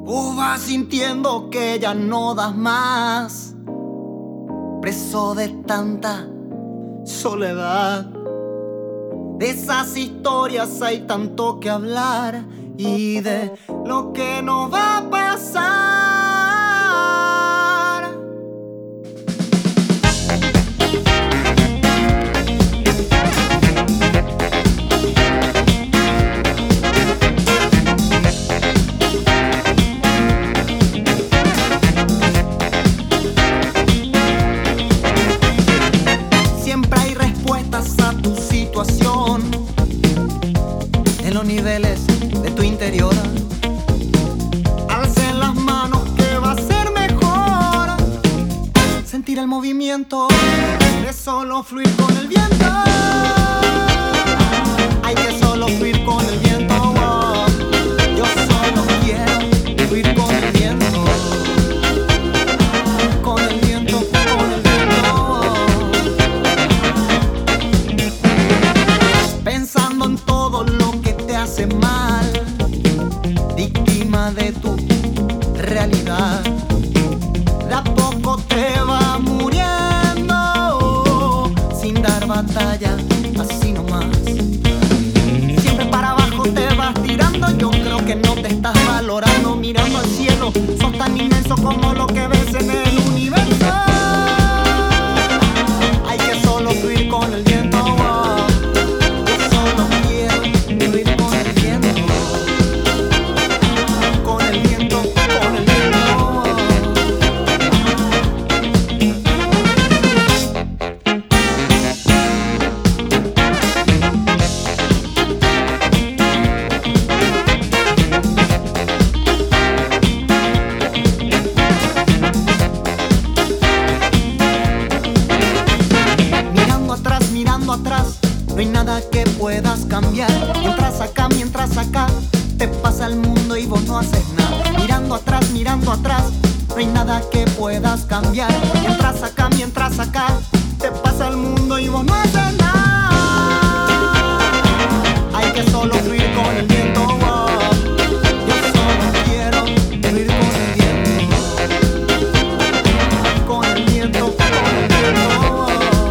O vas sintiendo que ya no das más, preso de tanta soledad. De esas historias hay tanto que hablar y de lo que no va a pasar. Siempre hay respuestas a tu situación en los niveles de tu interior. Alcen las manos que va a ser mejor. Sentir el movimiento de solo fluir con el viento. Hay que solo fluir con el viento. Oh, yo solo quiero fluir con el viento. Con el viento, con el viento. Pensando en todo lo que te hace mal, víctima de tu realidad. De a poco te va muriendo sin dar batalla, así nomás. Siempre para abajo te vas tirando. Yo creo que no te estás valorando. Mirando al cielo, sos tan inmenso como lo que ves en el universo. Hay que solo fluir con el viento. Atrás, no hay nada que puedas cambiar. Mientras acá te pasa el mundo y vos no haces nada. Mirando atrás, no hay nada que puedas cambiar. Mientras acá te pasa el mundo y vos no haces nada. Hay que solo fluir con el viento. Oh, yo solo quiero fluir con el viento. Con el viento, con el viento.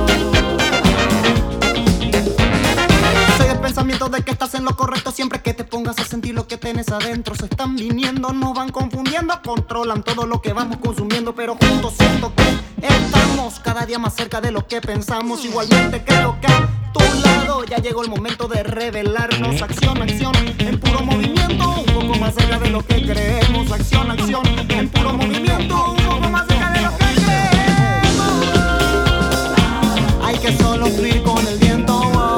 Pensamiento de que estás en lo correcto. Siempre que te pongas a sentir lo que tenés adentro. Se están viniendo, nos van confundiendo. Controlan todo lo que vamos consumiendo. Pero juntos siento que estamos cada día más cerca de lo que pensamos. Igualmente creo que a tu lado ya llegó el momento de revelarnos. Acción, acción, en puro movimiento. Un poco más cerca de lo que creemos. Acción, acción, en puro movimiento. Un poco más cerca de lo que creemos. Hay que solo fluir con el viento.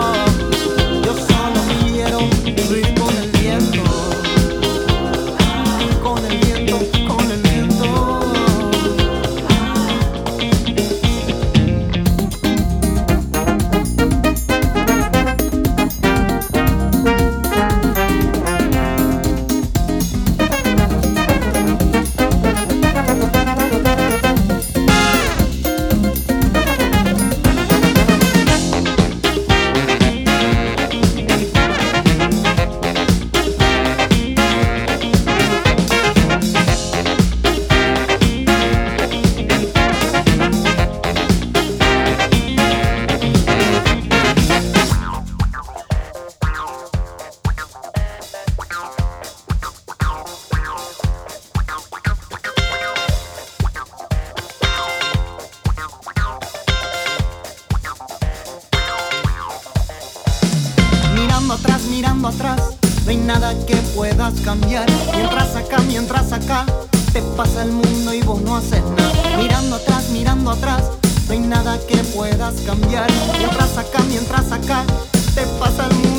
Mirando atrás, no hay nada que puedas cambiar. Mientras acá te pasa el mundo y vos no haces nada. Mirando atrás, no hay nada que puedas cambiar. Mientras acá te pasa el mundo.